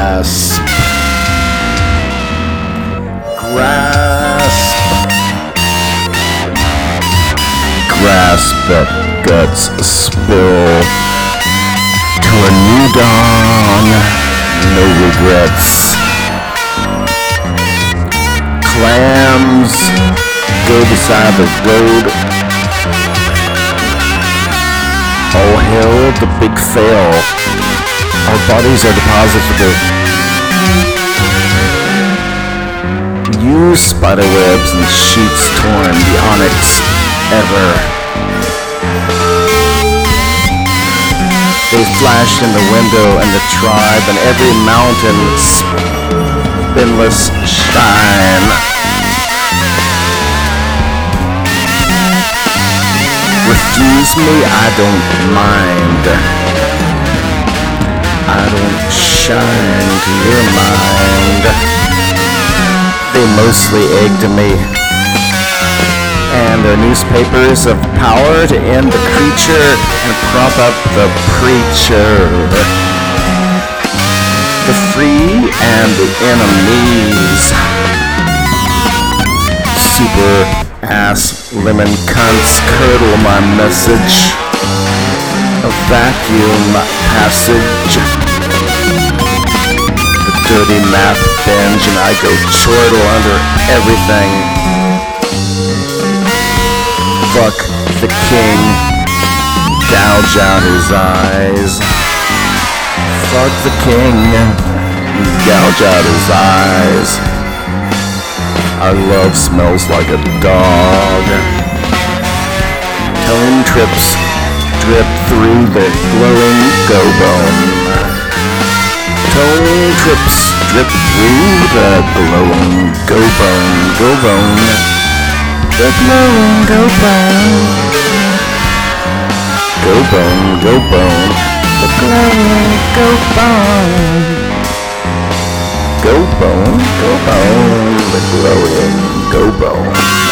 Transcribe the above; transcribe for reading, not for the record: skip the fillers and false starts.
grasp, grasp, grasp that guts spill to a new dawn, no regrets. Clams go beside the road. All hail the big fail. Our bodies are depositable. Use spiderwebs and sheets torn, the onyx ever. They flashed in the window and the tribe and every mountain spinless shine. Refuse me, I don't mind. I don't shine to your mind. They mostly egged me, and their newspapers of power to end the creature and prop up the preacher. The free and the enemies. Super ass lemon cunts curdle my message. A vacuum passage. The dirty math binge and I go chortle under everything. Fuck the king. Gouge out his eyes. Fuck the king. Gouge out his eyes. Our love smells like a dog. Tone trips drip through the glowing go-bone. Tone trips drip through the glowing go-bone. Go-bone. The glowing go-bone. Go-bone, go-bone. The glowing go-bone. Go bone, the glowing go bone.